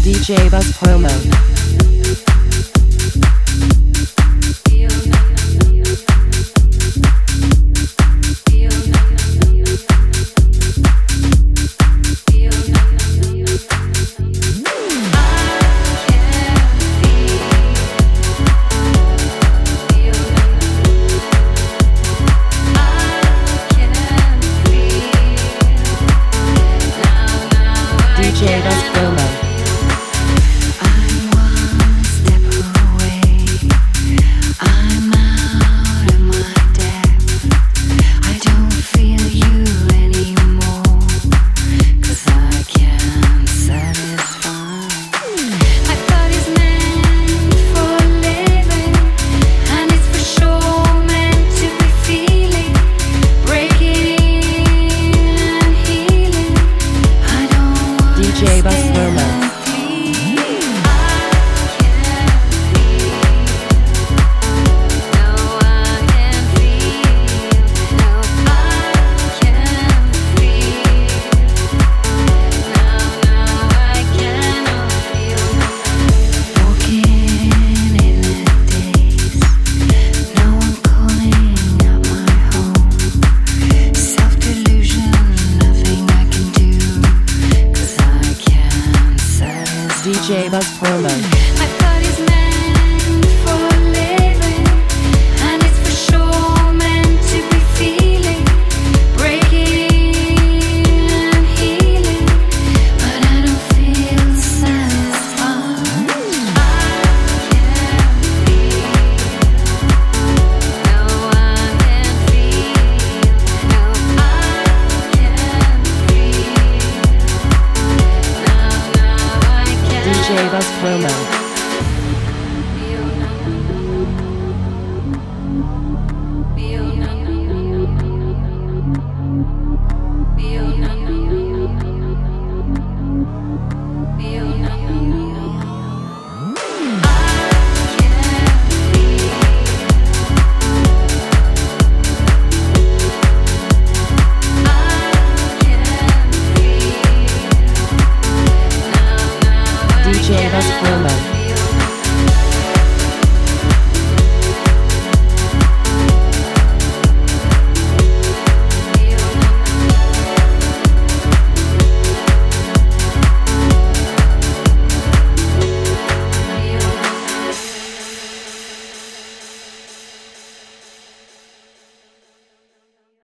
DJ Buzz Promo. DJ Buzz Promo. DJ Buzz Promo. DJ Buzz Promo. My body's meant for living, and it's for sure meant to be feeling, breaking and healing, but I don't feel satisfied. I can't feel, no I can't feel, no I can't feel, now I can't. DJ Buzz Promo. DJ Buzz Promo.